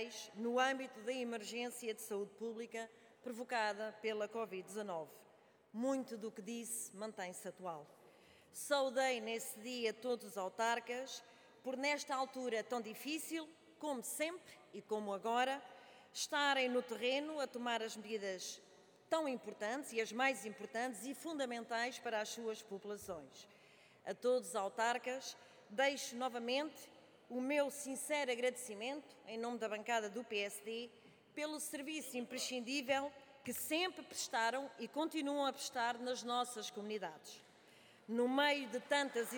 essenciais no âmbito da emergência de saúde pública provocada pela Covid-19. Muito do que disse mantém-se atual. Saudei nesse dia todos os autarcas por, nesta altura tão difícil, como sempre e como agora, estarem no terreno a tomar as medidas tão importantes e as mais importantes e fundamentais para as suas populações. A todos os autarcas, deixo novamente o meu sincero agradecimento, em nome da bancada do PSD, pelo serviço imprescindível que sempre prestaram e continuam a prestar nas nossas comunidades. No meio de tantas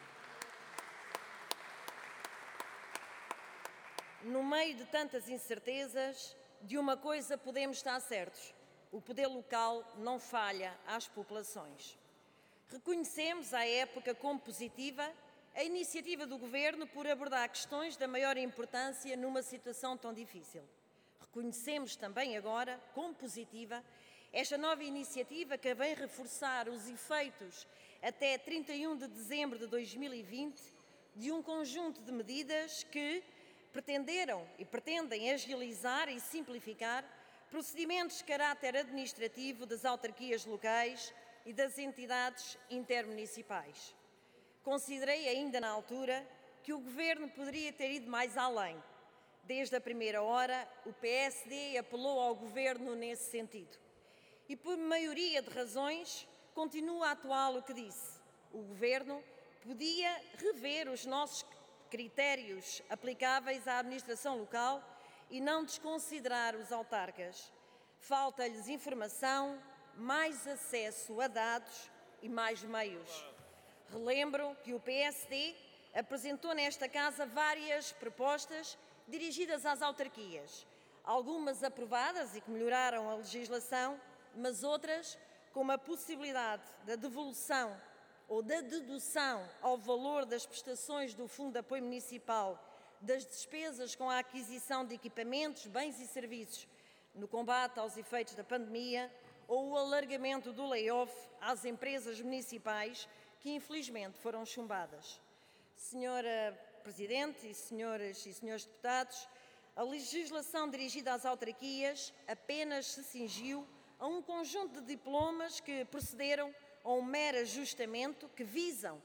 incertezas, de uma coisa podemos estar certos: o poder local não falha às populações. Reconhecemos à época como positiva a iniciativa do Governo por abordar questões da maior importância numa situação tão difícil. Reconhecemos também agora como positiva esta nova iniciativa que vem reforçar os efeitos até 31 de dezembro de 2020 de um conjunto de medidas que pretenderam e pretendem agilizar e simplificar procedimentos de caráter administrativo das autarquias locais e das entidades intermunicipais. Considerei ainda na altura que o Governo poderia ter ido mais além. Desde a primeira hora, o PSD apelou ao Governo nesse sentido. E por maioria de razões, continua a atual o que disse. O Governo podia rever os nossos critérios aplicáveis à administração local e não desconsiderar os autarcas. Falta-lhes informação, mais acesso a dados e mais meios. Relembro que o PSD apresentou nesta Casa várias propostas dirigidas às autarquias, algumas aprovadas e que melhoraram a legislação, mas outras como a possibilidade da devolução ou da dedução ao valor das prestações do Fundo de Apoio Municipal das despesas com a aquisição de equipamentos, bens e serviços no combate aos efeitos da pandemia, ou o alargamento do layoff às empresas municipais que infelizmente foram chumbadas. Senhora Presidente e senhoras e senhores deputados, a legislação dirigida às autarquias apenas se cingiu a um conjunto de diplomas que procederam a um mero ajustamento que visam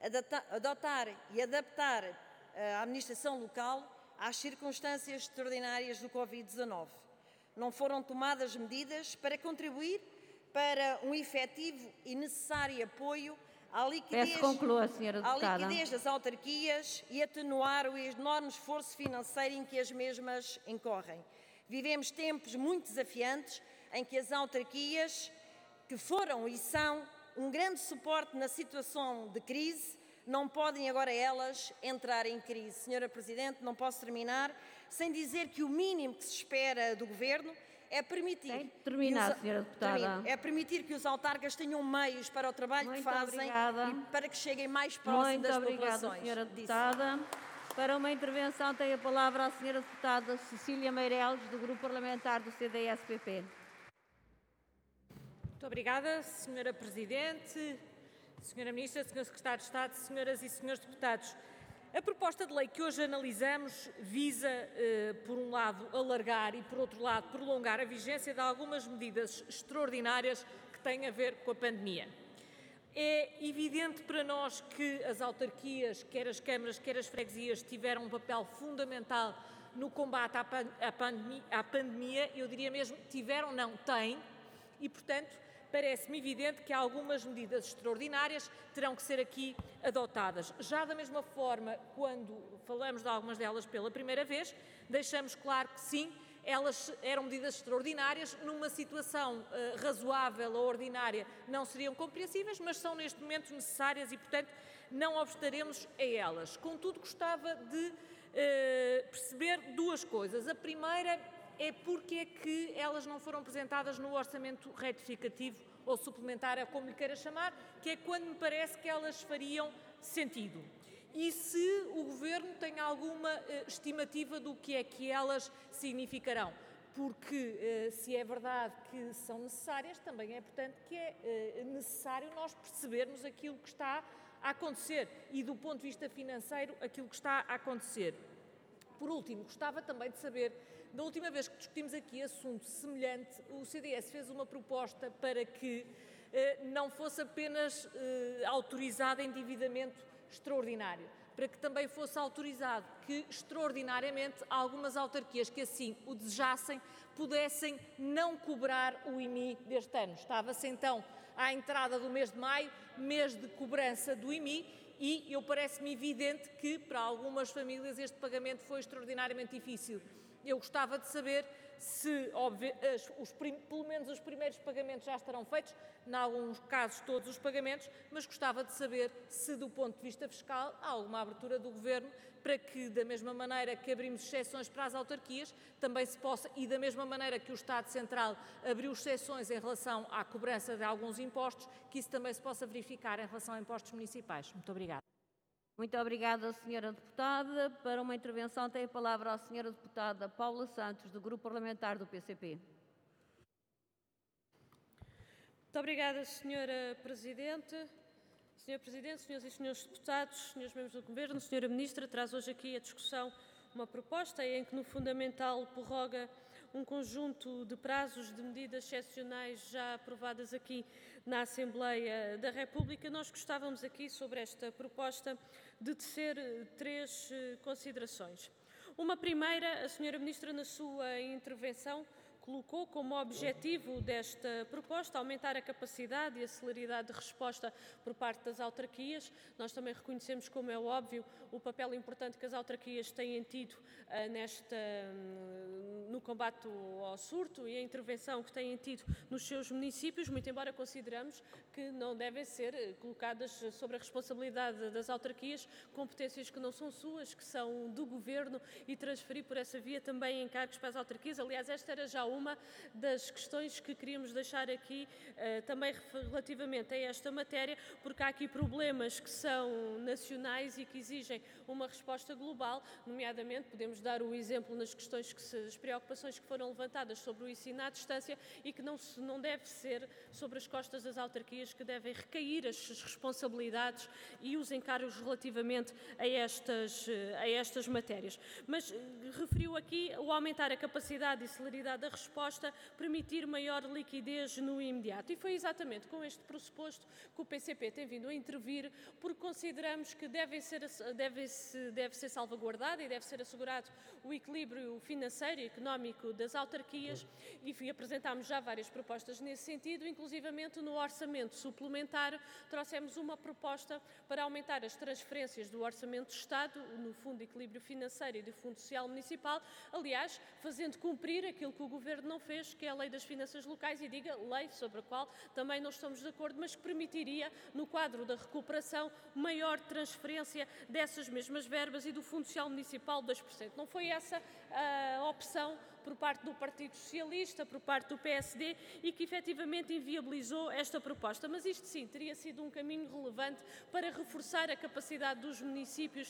adotar e adaptar a administração local às circunstâncias extraordinárias do Covid-19. Não foram tomadas medidas para contribuir para um efetivo e necessário apoio à liquidez das autarquias e atenuar o enorme esforço financeiro em que as mesmas incorrem. Vivemos tempos muito desafiantes em que as autarquias, que foram e são um grande suporte na situação de crise, não podem agora elas entrar em crise. Senhora Presidente, não posso terminar sem dizer que o mínimo que se espera do Governo é permitir, que os autarcas tenham meios para o trabalho que fazem e para que cheguem mais próximo das populações. Muito obrigada, senhora deputada. Para uma intervenção tem a palavra a senhora deputada Cecília Meireles, do Grupo Parlamentar do CDS-PP. Muito obrigada, senhora Presidente, senhora Ministra, senhor Secretário de Estado, senhoras e senhores deputados. A proposta de lei que hoje analisamos visa, por um lado, alargar e, por outro lado, prolongar a vigência de algumas medidas extraordinárias que têm a ver com a pandemia. É evidente para nós que as autarquias, quer as câmaras, quer as freguesias, tiveram um papel fundamental no combate à pandemia, eu diria mesmo tiveram, não, têm, e, portanto, parece-me evidente que algumas medidas extraordinárias terão que ser aqui adotadas. Já da mesma forma, quando falamos de algumas delas pela primeira vez, deixamos claro que sim, elas eram medidas extraordinárias, numa situação razoável ou ordinária não seriam compreensíveis, mas são neste momento necessárias e, portanto, não obstaremos a elas. Contudo, gostava de perceber duas coisas. A primeira é porque é que elas não foram apresentadas no orçamento retificativo ou suplementar, como lhe queira chamar, que é quando me parece que elas fariam sentido. E se o Governo tem alguma estimativa do que é que elas significarão. Porque se é verdade que são necessárias, também é importante que é necessário nós percebermos aquilo que está a acontecer e do ponto de vista financeiro aquilo que está a acontecer. Por último, gostava também de saber, da última vez que discutimos aqui assunto semelhante, o CDS fez uma proposta para que não fosse apenas autorizado endividamento extraordinário, para que também fosse autorizado que, extraordinariamente, algumas autarquias que assim o desejassem pudessem não cobrar o IMI deste ano. Estava-se então à entrada do mês de maio, mês de cobrança do IMI, e parece-me evidente que para algumas famílias este pagamento foi extraordinariamente difícil. Eu gostava de saber se, pelo menos os primeiros pagamentos já estarão feitos, em alguns casos todos os pagamentos, mas gostava de saber se, do ponto de vista fiscal, há alguma abertura do Governo para que, da mesma maneira que abrimos exceções para as autarquias, também se possa, e da mesma maneira que o Estado Central abriu exceções em relação à cobrança de alguns impostos, que isso também se possa verificar em relação a impostos municipais. Muito obrigada. Muito obrigada, Sra. Deputada. Para uma intervenção tem a palavra a Sra. Deputada Paula Santos, do Grupo Parlamentar do PCP. Muito obrigada, Sra. Presidente. Sr. Presidente, senhoras e senhores deputados, senhores membros do Governo, Sra. Ministra, traz hoje aqui a discussão uma proposta em que, no fundamental, prorroga um conjunto de prazos de medidas excepcionais já aprovadas aqui na Assembleia da República. Nós gostávamos aqui, sobre esta proposta, de tecer 3 considerações. Uma primeira, a Sra. Ministra, na sua intervenção, colocou como objetivo desta proposta aumentar a capacidade e a celeridade de resposta por parte das autarquias. Nós também reconhecemos, como é óbvio, o papel importante que as autarquias têm tido no combate ao surto e a intervenção que têm tido nos seus municípios, muito embora consideramos que não devem ser colocadas sobre a responsabilidade das autarquias competências que não são suas, que são do Governo, e transferir por essa via também encargos para as autarquias. Aliás, esta era já uma das questões que queríamos deixar aqui também relativamente a esta matéria, porque há aqui problemas que são nacionais e que exigem uma resposta global, nomeadamente podemos dar o exemplo nas questões as preocupações que foram levantadas sobre o ensino à distância e que não deve ser sobre as costas das autarquias que devem recair as responsabilidades e os encargos relativamente a estas matérias. Mas referiu aqui o aumentar a capacidade e celeridade da resposta, permitir maior liquidez no imediato. E foi exatamente com este pressuposto que o PCP tem vindo a intervir, porque consideramos que deve ser salvaguardado e deve ser assegurado o equilíbrio financeiro e económico das autarquias, e apresentámos já várias propostas nesse sentido, inclusivamente no orçamento suplementar trouxemos uma proposta para aumentar as transferências do Orçamento do Estado no Fundo de Equilíbrio Financeiro e do Fundo Social Municipal, aliás, fazendo cumprir aquilo que o Governo não fez, que é a Lei das Finanças Locais, e diga lei sobre a qual também não estamos de acordo, mas que permitiria, no quadro da recuperação, maior transferência dessas mesmas verbas e do Fundo Social Municipal 2%. Não foi essa a opção por parte do Partido Socialista, por parte do PSD, e que efetivamente inviabilizou esta proposta. Mas isto sim, teria sido um caminho relevante para reforçar a capacidade dos municípios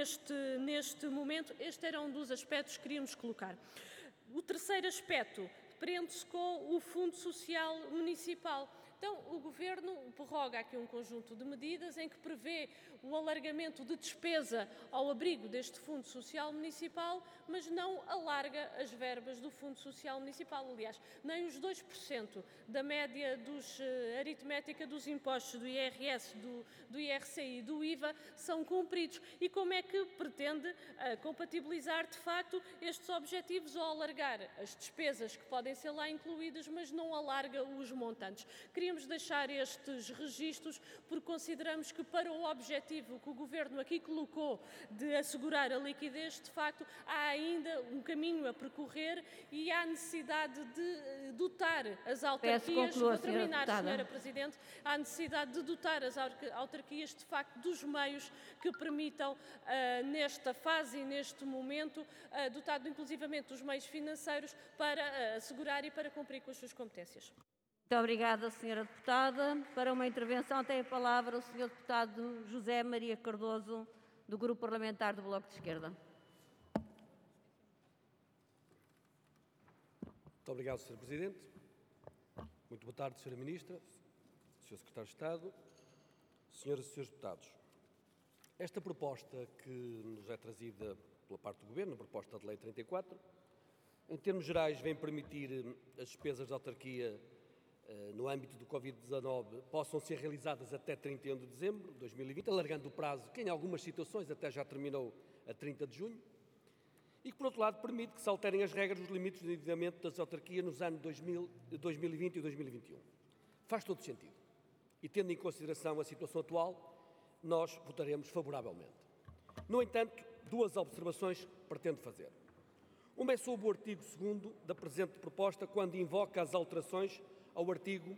neste momento. Este era um dos aspectos que queríamos colocar. O terceiro aspecto prende-se com o Fundo Social Municipal. Então, o Governo prorroga aqui um conjunto de medidas em que prevê o alargamento de despesa ao abrigo deste Fundo Social Municipal, mas não alarga as verbas do Fundo Social Municipal. Aliás, nem os 2% da média aritmética dos impostos do IRS, do IRC e do IVA são cumpridos. E como é que pretende compatibilizar, de facto, estes objetivos ao alargar as despesas que podem ser lá incluídas, mas não alarga os montantes? Queríamos deixar estes registros porque consideramos que, para o objetivo que o Governo aqui colocou de assegurar a liquidez, de facto, há ainda um caminho a percorrer e há necessidade de dotar as autarquias, vou terminar, Sra. Presidente, há necessidade de dotar as autarquias, de facto, dos meios que permitam, nesta fase e neste momento, dotado inclusivamente dos meios financeiros para assegurar e para cumprir com as suas competências. Muito obrigada, Sra. Deputada. Para uma intervenção tem a palavra o Sr. Deputado José Maria Cardoso, do Grupo Parlamentar do Bloco de Esquerda. Muito obrigado, Sr. Presidente. Muito boa tarde, Sra. Ministra, Sr. Secretário de Estado, Senhoras e Srs. Deputados. Esta proposta que nos é trazida pela parte do Governo, na proposta de Lei 34. Em termos gerais, vem permitir as despesas de autarquia no âmbito do Covid-19 possam ser realizadas até 31 de dezembro de 2020, alargando o prazo, que em algumas situações até já terminou a 30 de junho, e que, por outro lado, permite que se alterem as regras dos limites de endividamento das autarquias nos anos 2020 e 2021. Faz todo sentido. E, tendo em consideração a situação atual, nós votaremos favoravelmente. No entanto, duas observações pretendo fazer. Uma é sobre o artigo 2º da presente proposta, quando invoca as alterações ao artigo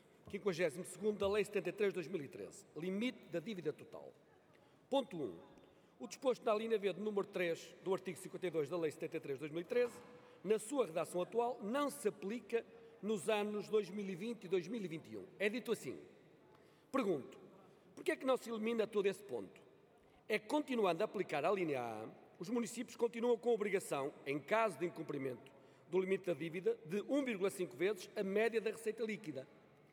52º da Lei 73 de 2013, limite da dívida total. Ponto 1. O disposto na linha V do número 3 do artigo 52 da Lei 73 de 2013, na sua redação atual, não se aplica nos anos 2020 e 2021. É dito assim. Pergunto, por que é que não se elimina todo esse ponto? É que, continuando a aplicar a linha A, os municípios continuam com a obrigação, em caso de incumprimento do limite da dívida, de 1,5 vezes a média da receita líquida,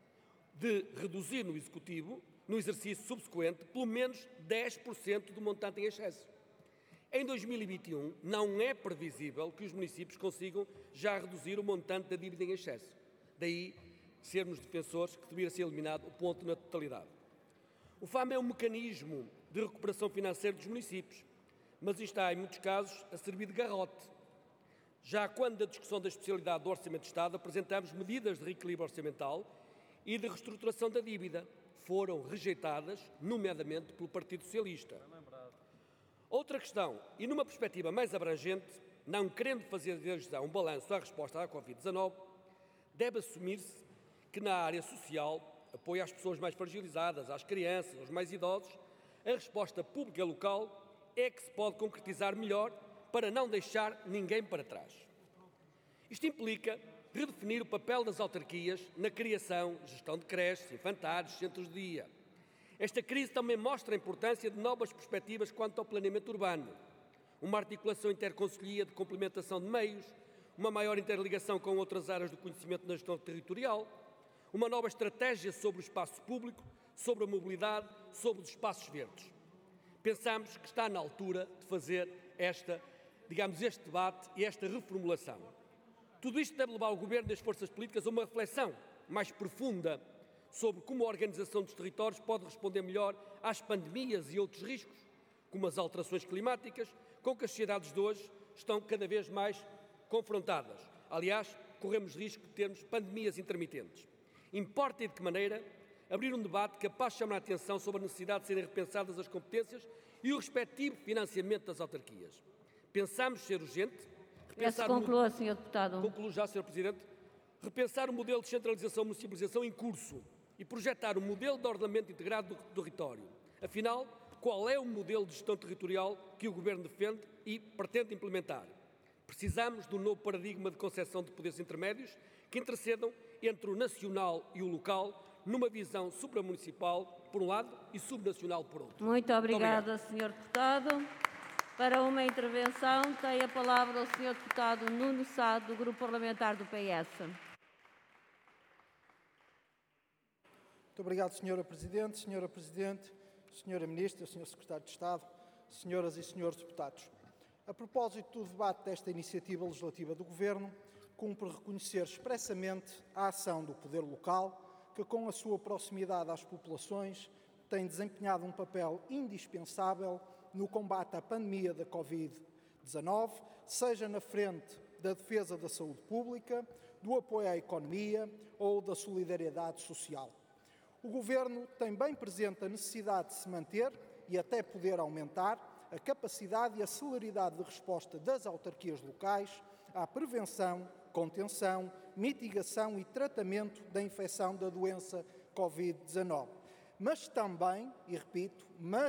de reduzir no executivo, no exercício subsequente, pelo menos 10% do montante em excesso. Em 2021, não é previsível que os municípios consigam já reduzir o montante da dívida em excesso. Daí sermos defensores que deveria ser eliminado o ponto na totalidade. O FAM é um mecanismo de recuperação financeira dos municípios, mas está, em muitos casos, a servir de garrote. Já quando, da discussão da especialidade do Orçamento de Estado, apresentamos medidas de reequilíbrio orçamental e de reestruturação da dívida. Foram rejeitadas, nomeadamente pelo Partido Socialista. Outra questão, e numa perspectiva mais abrangente, não querendo fazer desde já um balanço à resposta à Covid-19, deve assumir-se que na área social, apoio às pessoas mais fragilizadas, às crianças, aos mais idosos, a resposta pública local é que se pode concretizar melhor para não deixar ninguém para trás. Isto implica redefinir o papel das autarquias na criação, gestão de creches, infantários, centros de dia. Esta crise também mostra a importância de novas perspectivas quanto ao planeamento urbano, uma articulação interconselhia de complementação de meios, uma maior interligação com outras áreas do conhecimento na gestão territorial, uma nova estratégia sobre o espaço público, sobre a mobilidade, sobre os espaços verdes. Pensamos que está na altura de fazer este debate e esta reformulação. Tudo isto deve levar o Governo e as forças políticas a uma reflexão mais profunda sobre como a organização dos territórios pode responder melhor às pandemias e outros riscos, como as alterações climáticas, com que as sociedades de hoje estão cada vez mais confrontadas. Aliás, corremos risco de termos pandemias intermitentes. Importa e de que maneira abrir um debate capaz de chamar a atenção sobre a necessidade de serem repensadas as competências e o respectivo financiamento das autarquias. Pensamos ser urgente conclua, Sr. Deputado. Concluo já, Sr. Presidente. Repensar o modelo de descentralização e municipalização em curso e projetar um modelo de ordenamento integrado do território. Afinal, qual é o modelo de gestão territorial que o Governo defende e pretende implementar? Precisamos de um novo paradigma de concepção de poderes intermédios que intercedam entre o nacional e o local numa visão supramunicipal, por um lado, e subnacional, por outro. Muito obrigada, Sr. Deputado. Para uma intervenção, tem a palavra o Sr. Deputado Nuno Sá, do Grupo Parlamentar do PS. Muito obrigado, Sra. Presidente. Sra. Presidente, Sra. Ministra, Sr. Secretário de Estado, Senhoras e Senhores Deputados. A propósito do debate desta iniciativa legislativa do Governo, cumpre reconhecer expressamente a ação do poder local, que, com a sua proximidade às populações, tem desempenhado um papel indispensável no combate à pandemia da Covid-19, seja na frente da defesa da saúde pública, do apoio à economia ou da solidariedade social. O Governo tem bem presente a necessidade de se manter e até poder aumentar a capacidade e a celeridade de resposta das autarquias locais à prevenção, contenção, mitigação e tratamento da infecção da doença Covid-19. Mas também, e repito,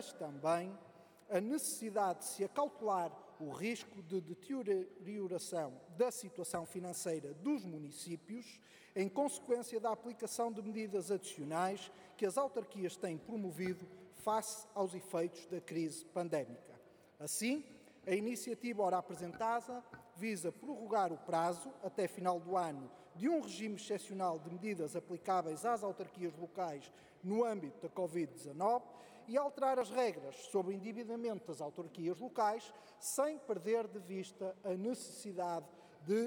a necessidade de se acautelar o risco de deterioração da situação financeira dos municípios em consequência da aplicação de medidas adicionais que as autarquias têm promovido face aos efeitos da crise pandémica. Assim, a iniciativa ora apresentada visa prorrogar o prazo, até final do ano, de um regime excepcional de medidas aplicáveis às autarquias locais no âmbito da Covid-19 e alterar as regras sobre o endividamento das autarquias locais, sem perder de vista a necessidade